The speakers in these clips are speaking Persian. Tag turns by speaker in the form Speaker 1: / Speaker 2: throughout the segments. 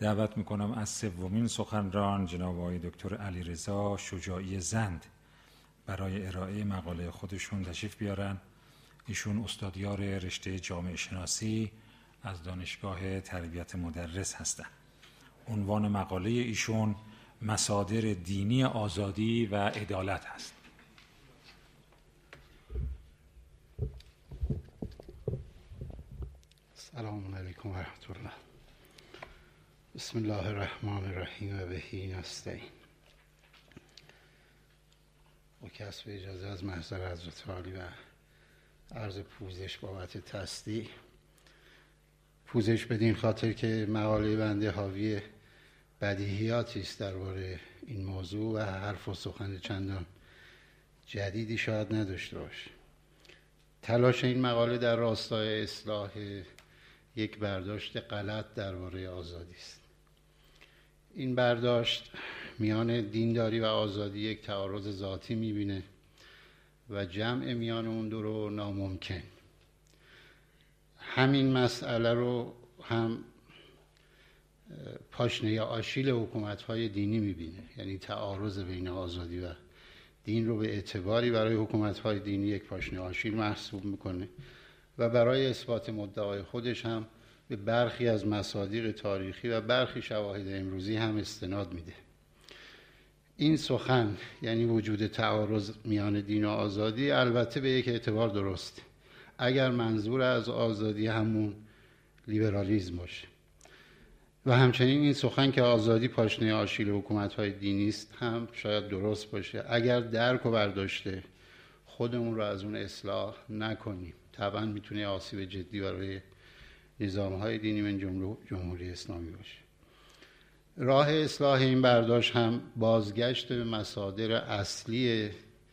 Speaker 1: دعوت میکنم از سومین سخنران جناب آقای دکتر علیرضا شجاعی زند برای ارائه مقاله خودشون تشریف بیارن. ایشون استادیار رشته جامعه شناسی از دانشگاه تربیت مدرس هستند. عنوان مقاله ایشون مصادر دینی آزادی و عدالت هست.
Speaker 2: سلام علیکم و رحمت الله. بسم الله الرحمن الرحیم و بهی نستعین. با کسب اجازه از محضر حضرت عالی و عرض پوزش بابت تصدیح. پوزش بدین خاطر که مقاله بنده حاوی بدیهیاتی است درباره این موضوع و حرف و سخن چندان جدیدی شاید نداشته باشه. تلاش این مقاله در راستای اصلاح یک برداشت غلط درباره آزادی است. این برداشت میان دینداری و آزادی یک تعارض ذاتی میبینه و جمع میان اون دو رو ناممکن. همین مسئله رو هم پاشنه آشیل حکومت‌های دینی میبینه، یعنی تعارض بین آزادی و دین رو به اعتباری برای حکومت‌های دینی یک پاشنه آشیل محسوب میکنه و برای اثبات مدعای خودش هم به برخی از مصادیق تاریخی و برخی شواهد امروزی هم استناد میده. این سخن، یعنی وجود تعارض میان دین و آزادی، البته به یک اعتبار درسته اگر منظور از آزادی همون لیبرالیسم باشه و همچنین این سخن که آزادی پاشنه آشیل حکومت‌های دینی است هم شاید درست باشه اگر درک و برداشته خودمون رو از اون اصلاح نکنیم. طبعا میتونه آسیب جدی برای نظام‌های دینی من جمله جمهوری اسلامی باشه. راه اصلاح این برداشت هم بازگشت به مصادر اصلی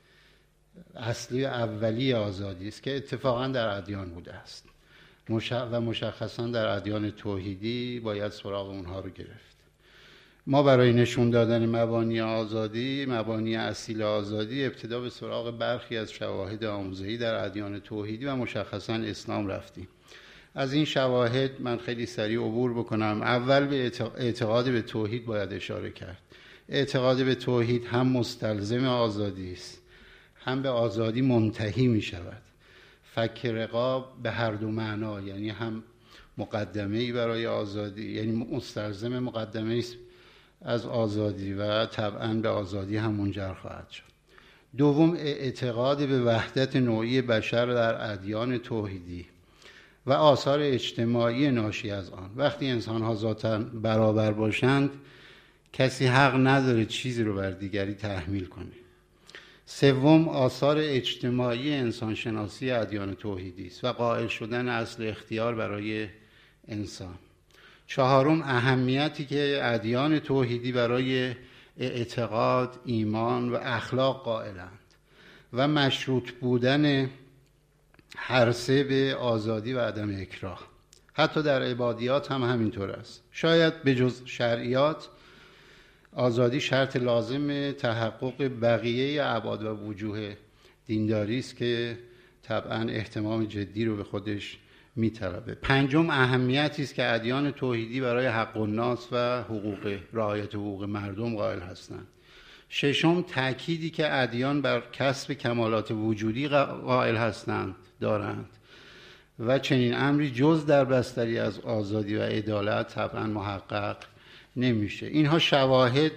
Speaker 2: اولی آزادی است که اتفاقا در ادیان بوده است و مشخصا در ادیان توحیدی باید سراغ اونها رو گرفت. ما برای نشون دادن مبانی آزادی، مبانی اصیل آزادی، ابتدا به سراغ برخی از شواهد آموزه‌ای در ادیان توحیدی و مشخصا اسلام رفتیم. از این شواهد من خیلی سریع عبور بکنم. اول به اعتقاد به توحید باید اشاره کرد. اعتقاد به توحید هم مستلزم آزادی است، هم به آزادی منتهی می شود. فک رقاب به هر دو معنا، یعنی هم مقدمه‌ای برای آزادی، یعنی مستلزم مقدمه است از آزادی و طبعاً به آزادی هم منجر خواهد شد. دوم، اعتقاد به وحدت نوعی بشر در ادیان توحیدی و آثار اجتماعی ناشی از آن. وقتی انسان‌ها ذاتاً برابر باشند کسی حق نداره چیزی رو بر دیگری تحمیل کنه. سوم، آثار اجتماعی انسانشناسی ادیان توحیدی است و قائل شدن اصل اختیار برای انسان. چهارم، اهمیتی که ادیان توحیدی برای اعتقاد، ایمان و اخلاق قائلند و مشروط بودن هر سه به آزادی و عدم اکراه. حتی در عبادیات هم همینطور است. شاید به جز شرعیات آزادی شرط لازم تحقق بقیه ابعاد و وجوه دینداری است که طبعا اهتمام جدی رو به خودش میطلبه. پنجم، اهمیتی است که ادیان توحیدی برای حق الناس و رعایت حقوق مردم قائل هستند. ششم، تأکیدی که ادیان بر کسب کمالات وجودی قائل هستند دارند و چنین امری جز در بستری از آزادی و عدالت طبعا محقق نمیشه. اینها شواهد،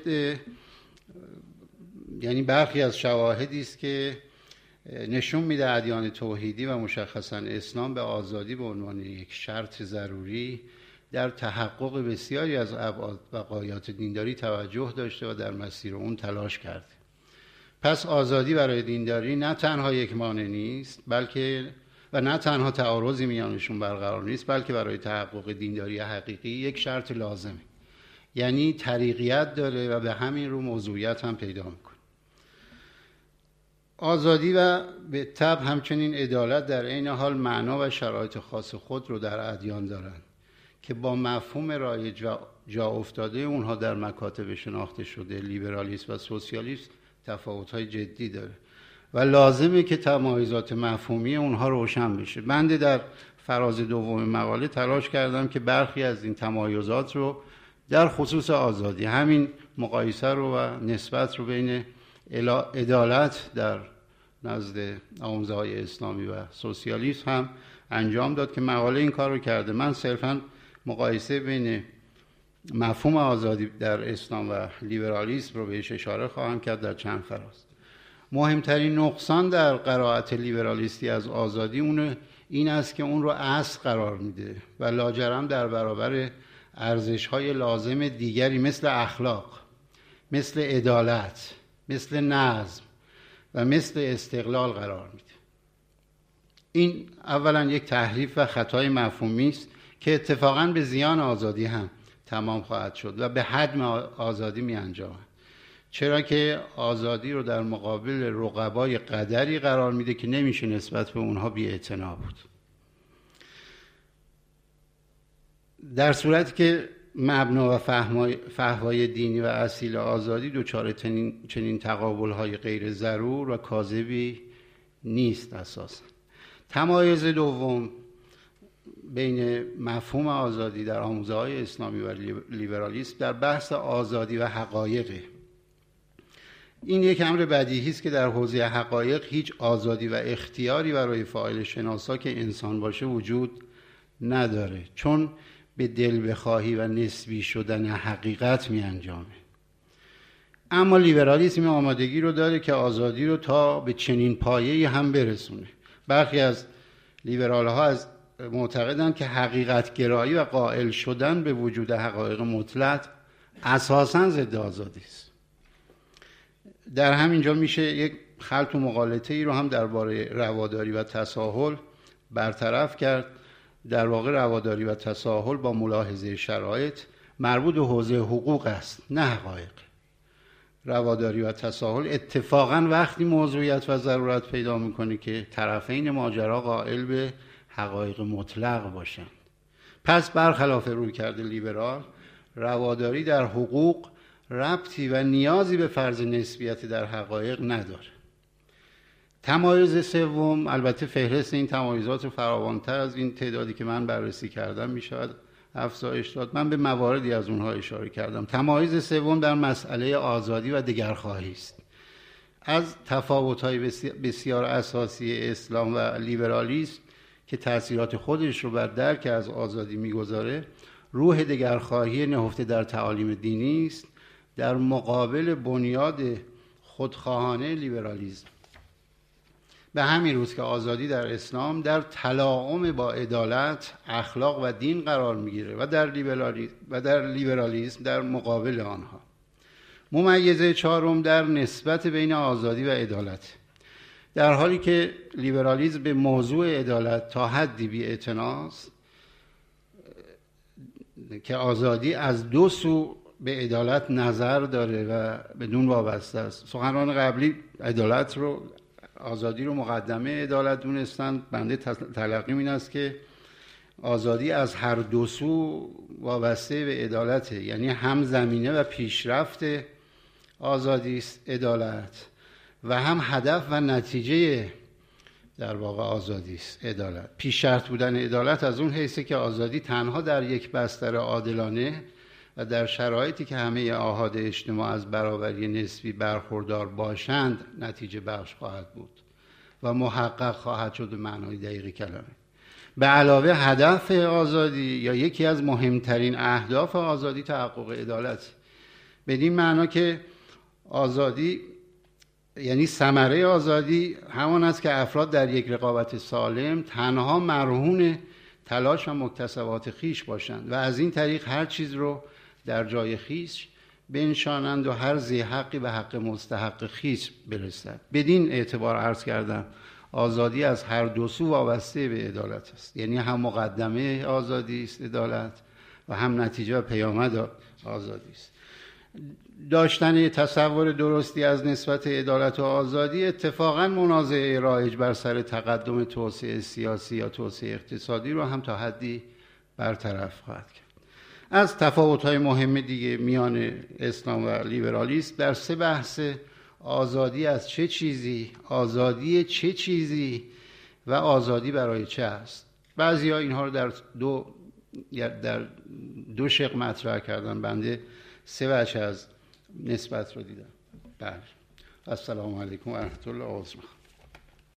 Speaker 2: یعنی برخی از شواهدی است که نشون میده ادیان توحیدی و مشخصا اسلام به آزادی به عنوان یک شرط ضروری در تحقق بسیاری از ابعاد و غایات دینداری توجه داشته و در مسیر اون تلاش کرده. پس آزادی برای دینداری نه تنها یک مانع نیست و نه تنها تعارضی میانشون برقرار نیست، بلکه برای تحقق دینداری حقیقی یک شرط لازمه، یعنی طریقیت داره و به همین رو موضوعیت هم پیدا میکنه. آزادی و به طبع همچنین عدالت در عین حال معنا و شرایط خاص خود رو در ادیان دارند که با مفهوم رایج جا افتاده اونها در مکاتب شناخته شده لیبرالیسم و سوسیالیسم تفاوت‌های جدی داره و لازمه که تمایزات مفهومی اونها روشن بشه. بنده در فراز دوم مقاله تلاش کردم که برخی از این تمایزات رو در خصوص آزادی. همین مقایسه رو و نسبت رو بین عدالت در نزد آموزه‌های اسلامی و سوسیالیسم هم انجام داد که مقاله این کار رو کرده. من صرفاً مقایسه بین مفهوم آزادی در اسلام و لیبرالیسم رو بهش اشاره خواهم کرد در چند فراز. مهمترین نقصان در قرائت لیبرالیستی از آزادی این است که اون رو اصل قرار میده و لاجرم در برابر ارزش‌های لازم دیگری مثل اخلاق، مثل عدالت، مثل نظم و مثل استقلال قرار میده. این اولا یک تحریف و خطای مفهومی است که اتفاقاً به زیان آزادی هم تمام خواهد شد و به هدم آزادی می انجامد، چرا که آزادی رو در مقابل رقبای قدری قرار میده که نمیشه نسبت به اونها بی‌اعتنا بود. در صورتی که مبنا و فهوای دینی و اصیل آزادی دچار چنین تقابل‌های غیر ضرور و کاذبی نیست. اساساً تمایز دوم بین مفهوم آزادی در آموزه‌های اسلامی و لیبرالیسم در بحث آزادی و حقایقه. این یک امر بدیهی است که در حوزه حقایق هیچ آزادی و اختیاری برای فاعل شناسا که انسان باشه وجود نداره، چون به دل بخواهی و نسبی شدن حقیقت می انجامه. اما لیبرالیسم آمادگی رو داره که آزادی رو تا به چنین پایه‌ای هم برسونه. برخی از لیبرال‌ها از معتقدند که حقیقت گرایی و قائل شدن به وجود حقایق مطلق اساساً ضد آزادی است. در همینجا میشه یک خلط و مغالطه ای رو هم درباره رواداری و تساهل برطرف کرد. در واقع رواداری و تساهل با ملاحظه شرایط مربوط به حوزه حقوق است، نه حقایق. رواداری و تساهل اتفاقاً وقتی موضوعیت و ضرورت پیدا میکنه که طرفین ماجرا قائل به حقایق مطلق باشند. پس برخلاف رویکرد لیبرال، رواداری در حقوق ربطی و نیازی به فرض نسبیت در حقایق نداره. تمایز سوم، البته فهرست این تمایزات رو فراوانتر از این تعدادی که من بررسی کردم میشود افزایش داد. من به مواردی از اونها اشاره کردم. تمایز سوم در مسئله آزادی و دگرخواهی است. از تفاوت‌های بسیار اساسی اسلام و لیبرالیسم که تأثیرات خودش رو بر درک از آزادی میگذاره، روح دگرخواهی نهفته در تعالیم دینی است در مقابل بنیاد خودخواهانه لیبرالیسم. به همین روز که آزادی در اسلام در تلاعم با عدالت، اخلاق و دین قرار میگیره و در لیبرالیسم در مقابل آنها. ممیزه چهارم در نسبت بین آزادی و عدالت. در حالی که لیبرالیسم به موضوع عدالت تا حدی بی‌اعتناست که آزادی از دو سو به عدالت نظر داره و بدون وابسته است. سخنران قبلی آزادی رو مقدمه عدالت دونستند. بنده تلقیم این است که آزادی از هر دو سو وابسته به عدالته، یعنی هم زمینه و پیشرفت آزادی است عدالت و هم هدف و نتیجه در واقع آزادی است عدالت. پیش شرط بودن عدالت از اون حیثه که آزادی تنها در یک بستر عادلانه و در شرایطی که همه آحاد اجتماع از برابری نسبی برخوردار باشند نتیجه بخش خواهد بود و محقق خواهد شد به معنای دقیق کلمه. به علاوه هدف آزادی یا یکی از مهمترین اهداف آزادی تحقق عدالت، بدین معنا که آزادی یعنی ثمره آزادی همان است که افراد در یک رقابت سالم تنها مرهون تلاش و مکتسبات خیش باشند و از این طریق هر چیز رو در جای خیش بنشانند و هر ذی حقی به حق مستحق خیش برسد. بدین اعتبار عرض کردم آزادی از هر دو سو وابسته به عدالت است، یعنی هم مقدمه آزادی است عدالت و هم نتیجه و پیامد آزادی است. داشتن تصور درستی از نسبت عدالت و آزادی اتفاقاً منازعه رایج بر سر تقدم توسعه سیاسی یا توسعه اقتصادی رو هم تا حدی برطرف خواهد کرد. از تفاوت‌های مهم دیگه میان اسلام و لیبرالیسم در سه بحث آزادی از چه چیزی، آزادی چه چیزی و آزادی برای چه است. بعضی‌ها اینها رو در دو در دو شق مطرح کردن، بنده 3 وجه از نسبت رو دیدم. بله، السلام علیکم و رحمت الله و برکاته.